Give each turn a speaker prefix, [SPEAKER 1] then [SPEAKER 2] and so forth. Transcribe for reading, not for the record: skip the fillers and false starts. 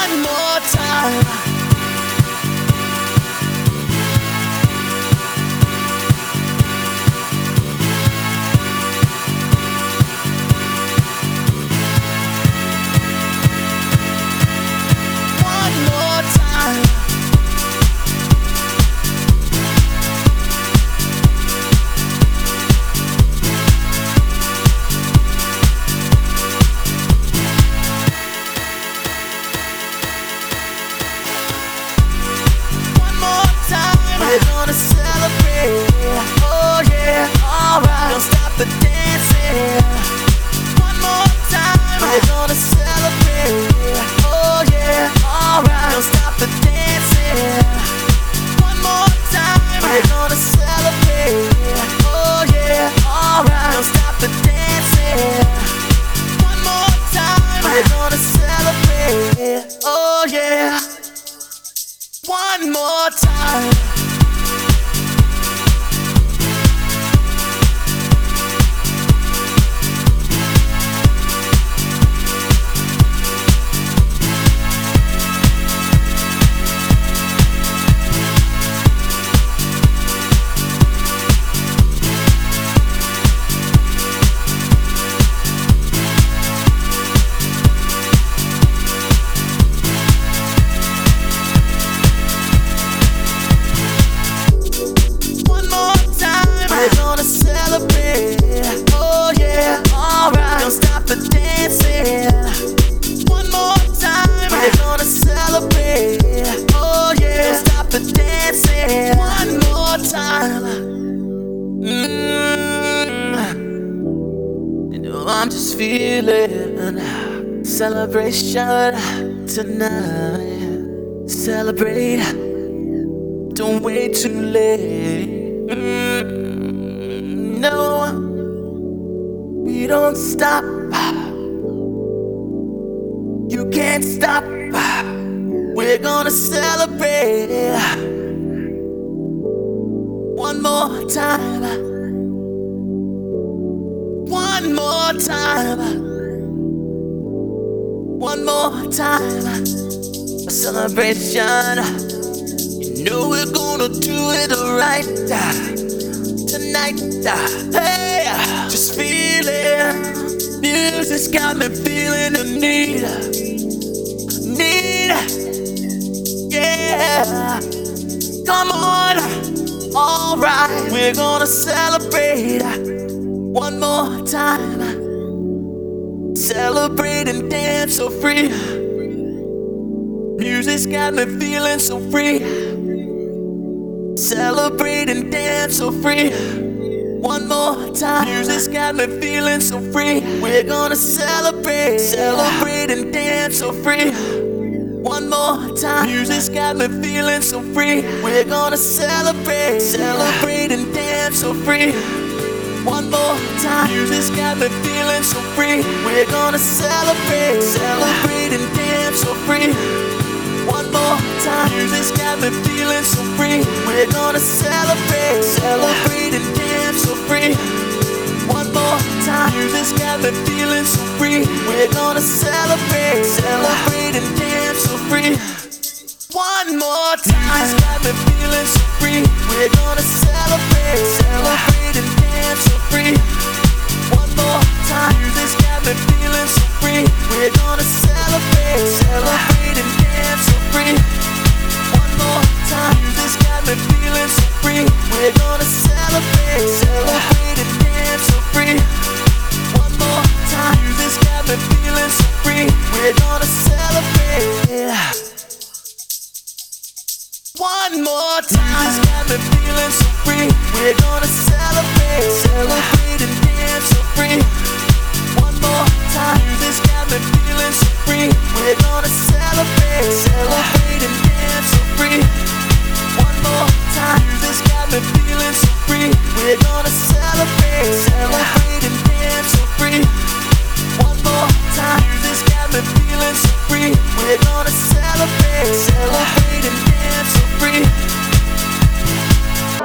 [SPEAKER 1] One more time. One more time. We're gonna celebrate, oh yeah, alright. Don't stop the dancing. One more time. We're gonna celebrate, oh yeah, alright. Don't stop the dancing. One more time. We're gonna celebrate, oh yeah, alright. Don't stop the dancing. One more time. We're gonna celebrate, oh yeah. One more time. We're gonna celebrate, oh yeah, alright. Don't stop the dancing. One more time. We're gonna celebrate, oh yeah. Don't stop the dancing. One more time. You know I'm just feeling celebration tonight. Celebrate, don't wait too late. No, we don't stop. You can't stop. We're gonna celebrate. One more time. One more time. One more time. A celebration. You know we're gonna do it right tonight. Hey, just feeling. Music's got me feeling the need. Yeah. Come on. Alright, we're gonna celebrate one more time. Celebrate and dance so free. Music's got me feeling so free. Celebrate and dance so free. One more time. Music's got me feeling so free. We're gonna celebrate. Celebrate and dance so free. One more time. Music's got me feeling so free. We're gonna celebrate. Celebrate and dance so free. One more time. Music's got me feeling so free. We're gonna celebrate. Celebrate and dance so free. One more time. Music's got me feeling so free. We're gonna celebrate. Celebrate and dance so free. One more time. Music's got me feeling so free. We're gonna celebrate. Celebrate and dance so free. One more time. Music's got me feeling so free. We're gonna celebrate. Celebrate and dance so free. One more time. Music's got me feeling so free. We're gonna celebrate. Celebrate and dance so free. One more time. Music's got me feeling so free. We're gonna celebrate. Celebrate and dance so free. One more time. Music's got me feeling so free. We're gonna celebrate. One more time. Music's got me feeling so free. We're gonna celebrate. Celebrate and dance so free. One more time. Music's got me feeling so free.